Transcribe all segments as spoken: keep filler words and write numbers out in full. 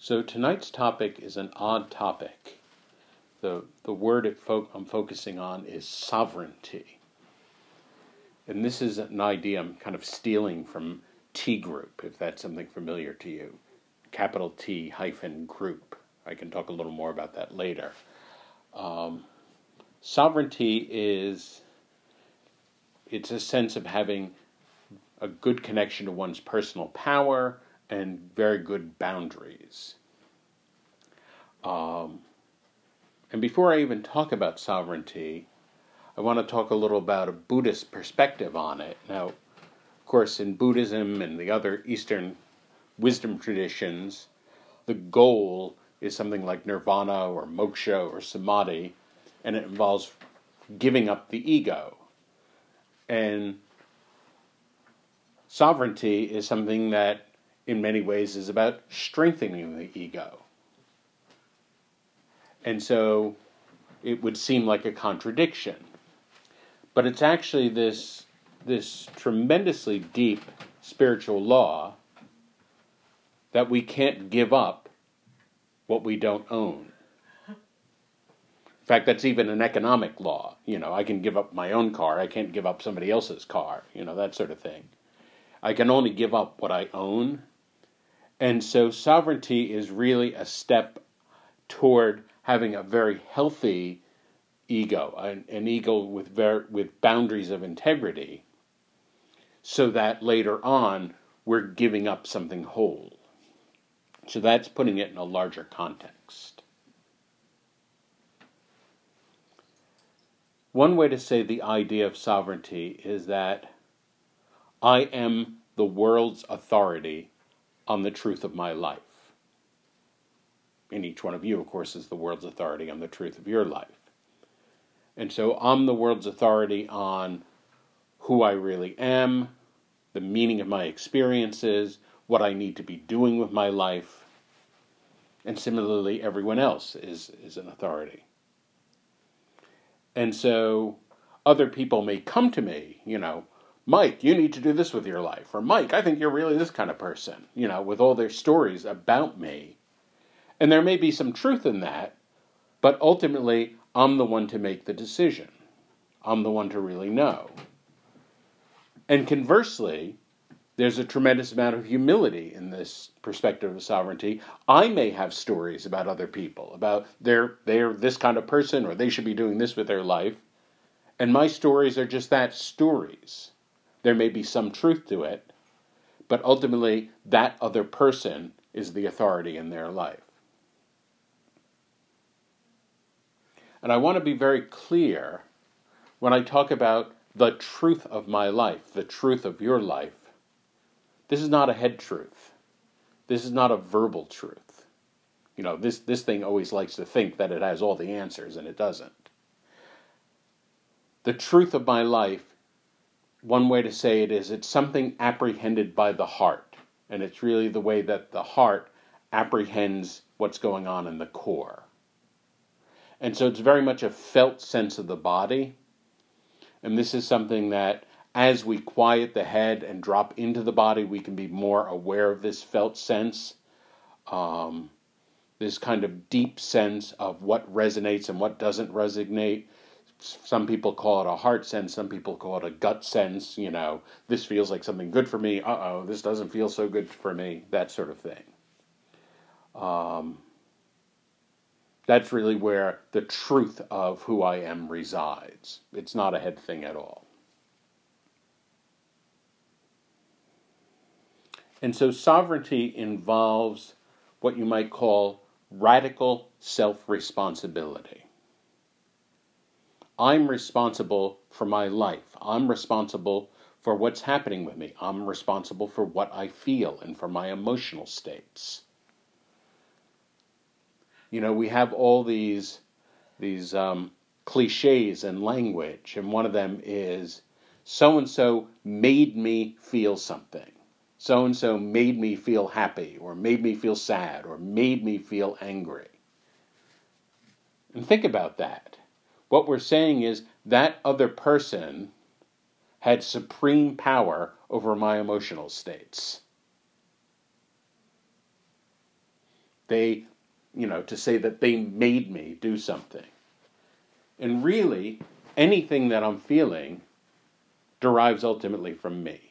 So tonight's topic is an odd topic. The, the word it fo- I'm focusing on is sovereignty. And this is an idea I'm kind of stealing from T Group, if that's something familiar to you. Capital T hyphen group. I can talk a little more about that later. Um, sovereignty is, it's a sense of having a good connection to one's personal power and very good boundaries. Um, and before I even talk about sovereignty, I want to talk a little about a Buddhist perspective on it. Now, of course, in Buddhism and the other Eastern wisdom traditions, the goal is something like nirvana or moksha or samadhi, and it involves giving up the ego. And sovereignty is something that, in many ways, is about strengthening the ego. And so it would seem like a contradiction. But it's actually this, this tremendously deep spiritual law that we can't give up what we don't own. In fact, that's even an economic law. You know, I can give up my own car. I can't give up somebody else's car. You know, that sort of thing. I can only give up what I own. And so sovereignty is really a step toward having a very healthy ego, an, an ego with ver- with boundaries of integrity, so that later on we're giving up something whole. So that's putting it in a larger context. One way to say the idea of sovereignty is that I am the world's authority on the truth of my life. And each one of you, of course, is the world's authority on the truth of your life. And so I'm the world's authority on who I really am, the meaning of my experiences, what I need to be doing with my life. And similarly, everyone else is, is an authority. And so other people may come to me, you know, Mike, you need to do this with your life. Or Mike, I think you're really this kind of person, you know, with all their stories about me. And there may be some truth in that, but ultimately, I'm the one to make the decision. I'm the one to really know. And conversely, there's a tremendous amount of humility in this perspective of sovereignty. I may have stories about other people, about they're, they're this kind of person, or they should be doing this with their life. And my stories are just that, stories. There may be some truth to it, but ultimately, that other person is the authority in their life. And I want to be very clear when I talk about the truth of my life, the truth of your life. This is not a head truth. This is not a verbal truth. You know, this, this thing always likes to think that it has all the answers, and it doesn't. The truth of my life, one way to say it is, it's something apprehended by the heart. And it's really the way that the heart apprehends what's going on in the core. And so it's very much a felt sense of the body. And this is something that, as we quiet the head and drop into the body, we can be more aware of this felt sense. Um, this kind of deep sense of what resonates and what doesn't resonate. Some people call it a heart sense. Some people call it a gut sense. You know, this feels like something good for me. Uh-oh, this doesn't feel so good for me. That sort of thing. Um... That's really where the truth of who I am resides. It's not a head thing at all. And so sovereignty involves what you might call radical self-responsibility. I'm responsible for my life. I'm responsible for what's happening with me. I'm responsible for what I feel and for my emotional states. You know, we have all these these um, cliches in language, and one of them is, so-and-so made me feel something. So-and-so made me feel happy, or made me feel sad, or made me feel angry. And think about that. What we're saying is that other person had supreme power over my emotional states. they, you know, to say that they made me do something. And really, anything that I'm feeling derives ultimately from me.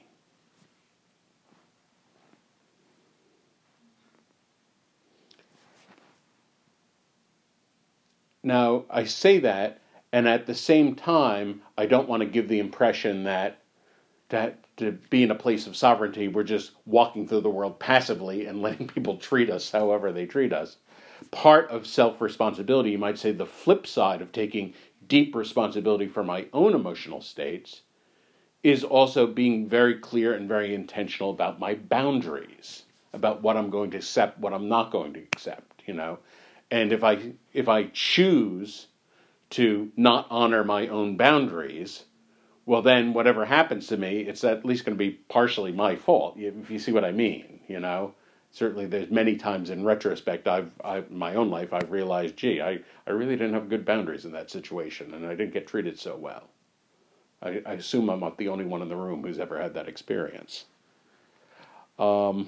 Now, I say that, and at the same time, I don't want to give the impression that to, to be in a place of sovereignty, we're just walking through the world passively and letting people treat us however they treat us. Part of self-responsibility, you might say the flip side of taking deep responsibility for my own emotional states, is also being very clear and very intentional about my boundaries, about what I'm going to accept, what I'm not going to accept, you know. And if I if I choose to not honor my own boundaries, well, then whatever happens to me, it's at least going to be partially my fault, if you see what I mean, you know. Certainly there's many times in retrospect, I've, I've in my own life, I've realized, gee, I, I really didn't have good boundaries in that situation, and I didn't get treated so well. I, I assume I'm not the only one in the room who's ever had that experience. Um,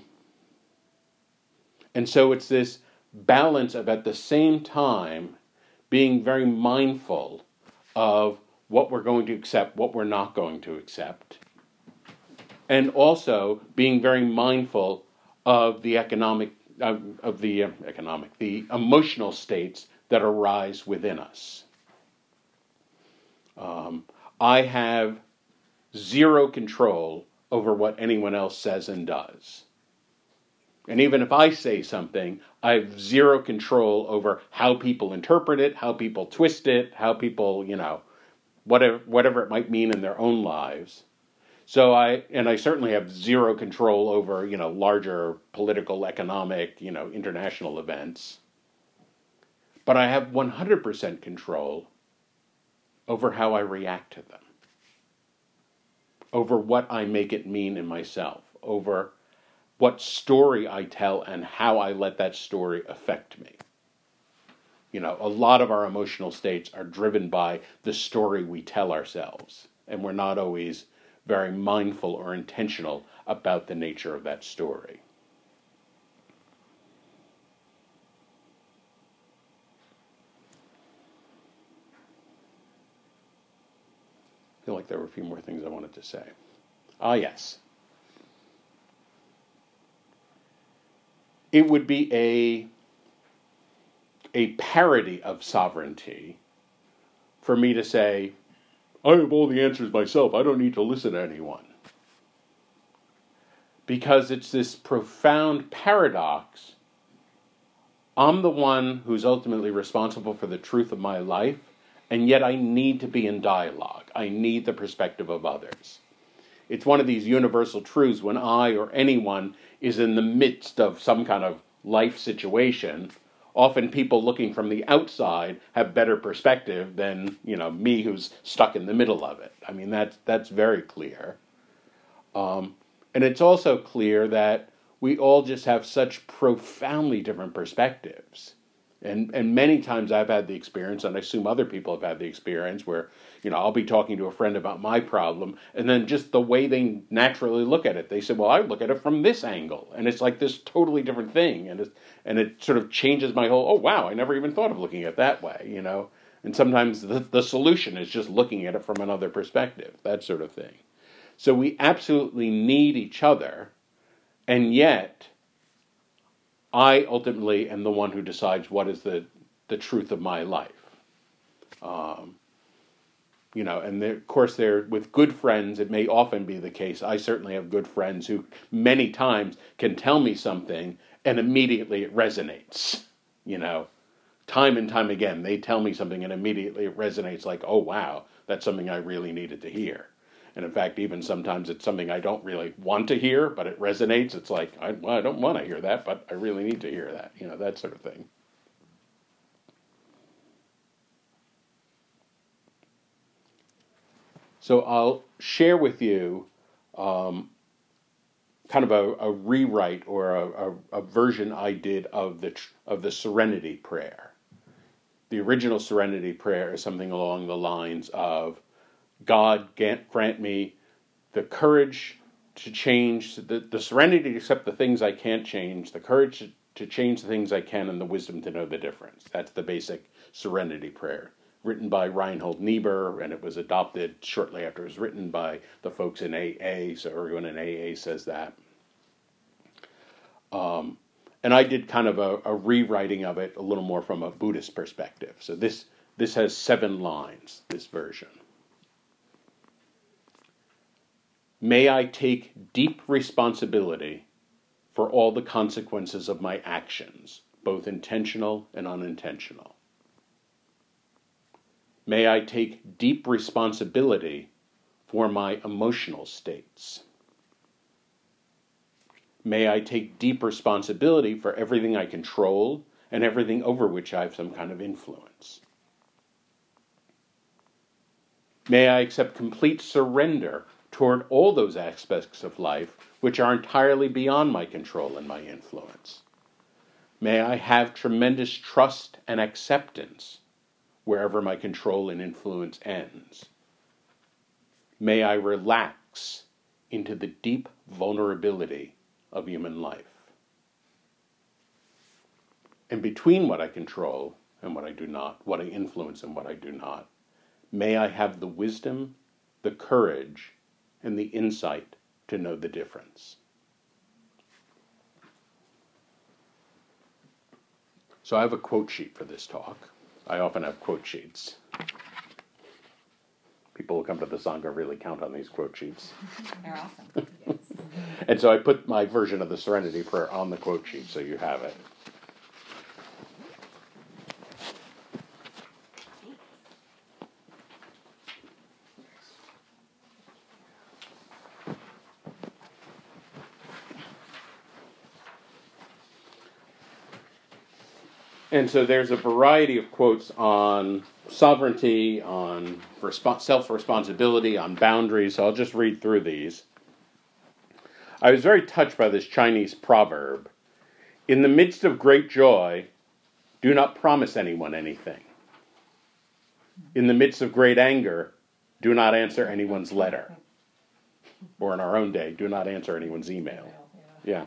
and so it's this balance of, at the same time, being very mindful of what we're going to accept, what we're not going to accept, and also being very mindful of the economic, uh, of the uh, economic, the emotional states that arise within us. Um, I have zero control over what anyone else says and does. And even if I say something, I have zero control over how people interpret it, how people twist it, how people, you know, whatever whatever it might mean in their own lives. So I, and I certainly have zero control over, you know, larger political, economic, you know, international events. But I have one hundred percent control over how I react to them, over what I make it mean in myself, over what story I tell and how I let that story affect me. You know, a lot of our emotional states are driven by the story we tell ourselves, and we're not always very mindful or intentional about the nature of that story. I feel like there were a few more things I wanted to say. Ah, yes. It would be a, a parody of sovereignty for me to say, I have all the answers myself, I don't need to listen to anyone. Because it's this profound paradox. I'm the one who's ultimately responsible for the truth of my life, and yet I need to be in dialogue. I need the perspective of others. It's one of these universal truths when I or anyone is in the midst of some kind of life situation. Often people looking from the outside have better perspective than, you know, me who's stuck in the middle of it. I mean, that's, that's very clear. Um, and it's also clear that we all just have such profoundly different perspectives. And and many times I've had the experience, and I assume other people have had the experience, where, you know, I'll be talking to a friend about my problem, and then just the way they naturally look at it, they say, well, I look at it from this angle. And it's like this totally different thing. And, it's, and it sort of changes my whole, oh, wow, I never even thought of looking at it that way, you know. And sometimes the, the solution is just looking at it from another perspective, that sort of thing. So we absolutely need each other, and yet I ultimately am the one who decides what is the, the truth of my life. Um, you know, and there, of course, there with good friends, it may often be the case. I certainly have good friends who many times can tell me something and immediately it resonates. You know, time and time again, they tell me something and immediately it resonates like, oh, wow, that's something I really needed to hear. And in fact, even sometimes it's something I don't really want to hear, but it resonates. It's like, I, well, I don't want to hear that, but I really need to hear that. You know, that sort of thing. So I'll share with you um, kind of a, a rewrite or a, a, a version I did of the of the Serenity Prayer. The original Serenity Prayer is something along the lines of, God grant me the courage to change, the, the serenity to accept the things I can't change, the courage to to change the things I can, and the wisdom to know the difference. That's the basic serenity prayer, written by Reinhold Niebuhr, and it was adopted shortly after it was written by the folks in A A, so everyone in A A says that. Um, and I did kind of a, a rewriting of it a little more from a Buddhist perspective. So this, this has seven lines, this version. May I take deep responsibility for all the consequences of my actions, both intentional and unintentional. May I take deep responsibility for my emotional states. May I take deep responsibility for everything I control and everything over which I have some kind of influence. May I accept complete surrender toward all those aspects of life which are entirely beyond my control and my influence. May I have tremendous trust and acceptance wherever my control and influence ends. May I relax into the deep vulnerability of human life. And between what I control and what I do not, what I influence and what I do not, may I have the wisdom, the courage, and the insight to know the difference. So I have a quote sheet for this talk. I often have quote sheets. People who come to the Sangha really count on these quote sheets. They're awesome. Yes. And so I put my version of the Serenity Prayer on the quote sheet so you have it. And so there's a variety of quotes on sovereignty, on resp- self-responsibility, on boundaries. So I'll just read through these. I was very touched by this Chinese proverb. In the midst of great joy, do not promise anyone anything. In the midst of great anger, do not answer anyone's letter. Or in our own day, do not answer anyone's email. Yeah.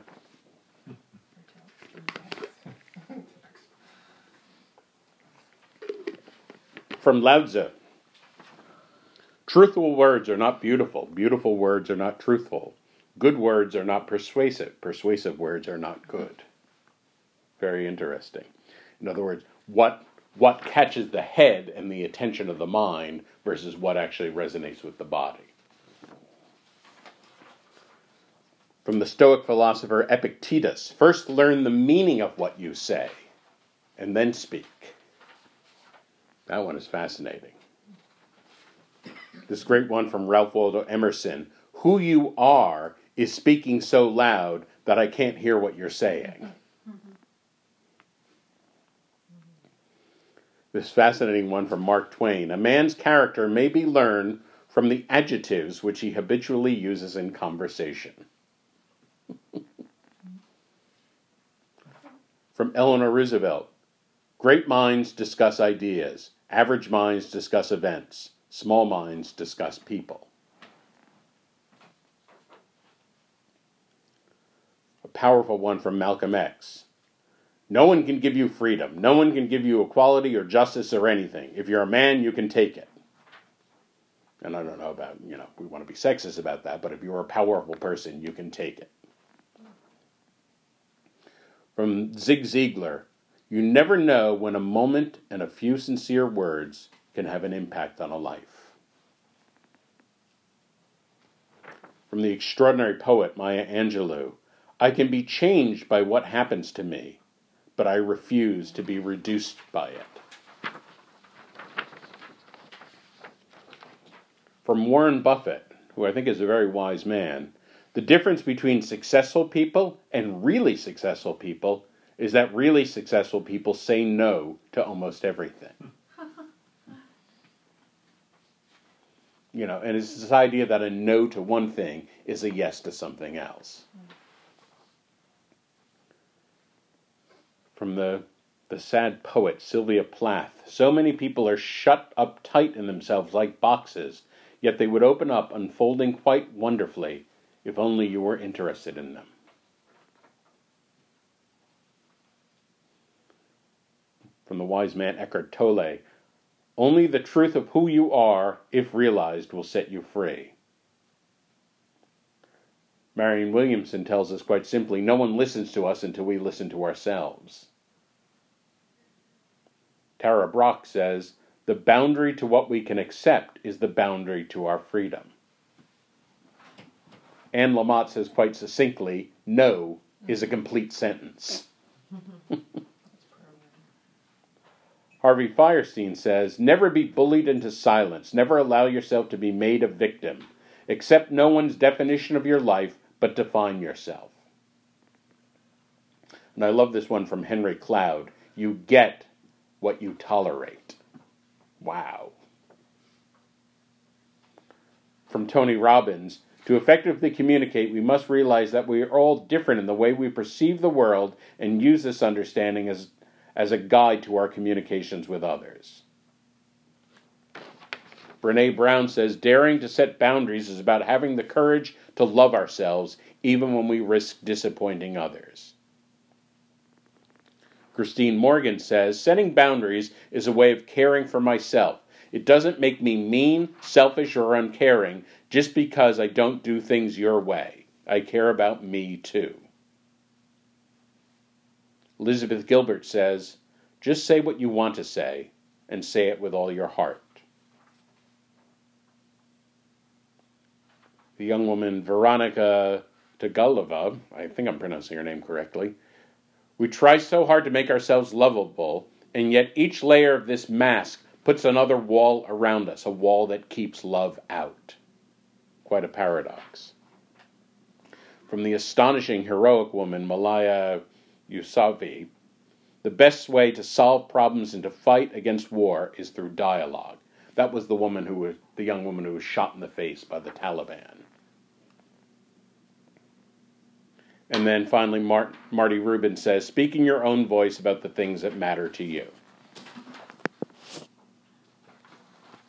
From Lao Tzu, truthful words are not beautiful. Beautiful words are not truthful. Good words are not persuasive. Persuasive words are not good. Very interesting. In other words, what what catches the head and the attention of the mind versus what actually resonates with the body. From the Stoic philosopher Epictetus, first learn the meaning of what you say, and then speak. That one is fascinating. This great one from Ralph Waldo Emerson, who you are is speaking so loud that I can't hear what you're saying. This fascinating one from Mark Twain, a man's character may be learned from the adjectives which he habitually uses in conversation. From Eleanor Roosevelt, great minds discuss ideas. Average minds discuss events. Small minds discuss people. A powerful one from Malcolm X. No one can give you freedom. No one can give you equality or justice or anything. If you're a man, you can take it. And I don't know about, you know, we want to be sexist about that, but if you're a powerful person, you can take it. From Zig Ziglar, you never know when a moment and a few sincere words can have an impact on a life. From the extraordinary poet Maya Angelou, I can be changed by what happens to me, but I refuse to be reduced by it. From Warren Buffett, who I think is a very wise man, the difference between successful people and really successful people is that really successful people say no to almost everything. You know, and it's this idea that a no to one thing is a yes to something else. From the, the sad poet Sylvia Plath, so many people are shut up tight in themselves like boxes, yet they would open up, unfolding quite wonderfully, if only you were interested in them. from the wise man Eckhart Tolle, only the truth of who you are, if realized, will set you free. Marianne Williamson tells us quite simply, no one listens to us until we listen to ourselves. Tara Brach says, the boundary to what we can accept is the boundary to our freedom. Anne Lamott says quite succinctly, no is a complete sentence. Harvey Fierstein says, never be bullied into silence. Never allow yourself to be made a victim. Accept no one's definition of your life, but define yourself. And I love this one from Henry Cloud. You get what you tolerate. Wow. From Tony Robbins, to effectively communicate, we must realize that we are all different in the way we perceive the world and use this understanding as, as a guide to our communications with others. Brene Brown says, daring to set boundaries is about having the courage to love ourselves, even when we risk disappointing others. Christine Morgan says, setting boundaries is a way of caring for myself. It doesn't make me mean, selfish, or uncaring just because I don't do things your way. I care about me too. Elizabeth Gilbert says, just say what you want to say, and say it with all your heart. The young woman Veronica Tagalova, I think I'm pronouncing her name correctly, we try so hard to make ourselves lovable, and yet each layer of this mask puts another wall around us, a wall that keeps love out. Quite a paradox. From the astonishing heroic woman Malaya Yousafzai, the best way to solve problems and to fight against war is through dialogue. That was the woman who was the young woman who was shot in the face by the Taliban. And then finally, Mart, Marty Rubin says, speaking your own voice about the things that matter to you.